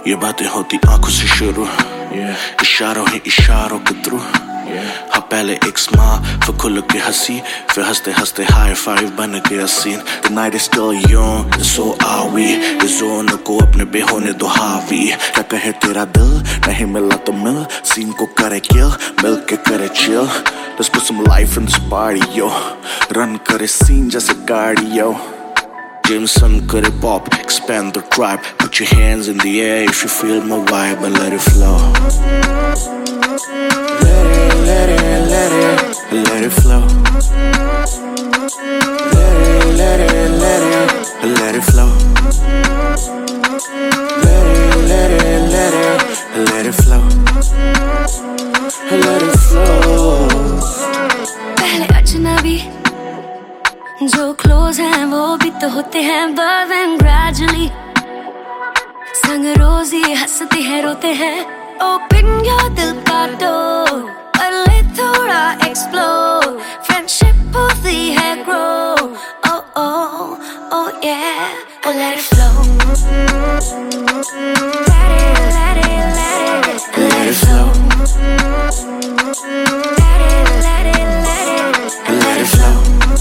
ये बातें होती आंखों से शुरू, इशारों ही इशारों के थ्रू। हाँ पहले एक स्माइल, फिर खुल के हंसी, फिर हंसते हंसते हाई फाइव बन गया scene. The night is still young, and so are we। इस जोन को अपने पे होने दो हावी। क्या कहे तेरा दिल, नहीं मिला तो मिल, सीन को करे kill, मिल के करे chill। Let's put some life in this party, yo। Run करे सीन जैसे गाड़ी, yo। Jameson करे pop, expand the tribe। Put your hands in the air if you feel my vibe and let it flow। Let it flow। Let it flow। Let it flow। Let it flow। पहले अजनबी जो close हैं वो भी तो होते हैं, but then gradually संग रोजी हंसते हैं रोते हैं। Open your दिल का door, और ले थोड़ा explore। Friendship होती है grow, oh oh oh yeah, oh let it flow। Let it flow। Let it flow।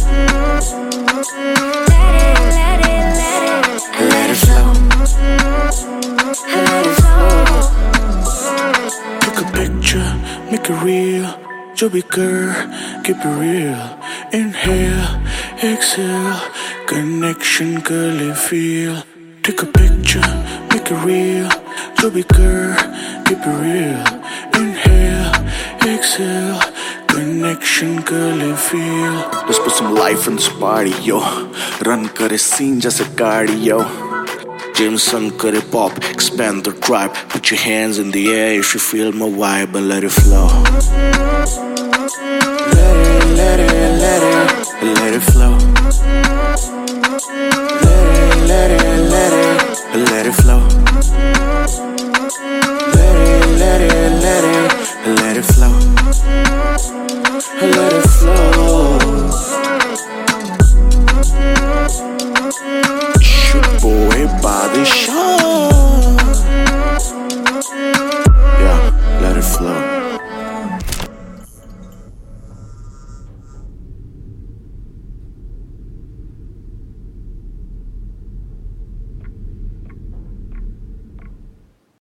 Let it flow। Let it flow। Take a picture, make it real। जो भी कर, keep it real। Inhale, exhale, connection कर ले feel। Take a picture, make it real। जो भी कर, keep it real। Inhale, exhale, connection कर ले feel। Let's put some life in this party, yo। Run करे सीन जैसे गाड़ी, yo। Jameson करे pop, expand the tribe। Put your hands in the air if you feel my vibe and let it flow। Let it flow। Let it flow।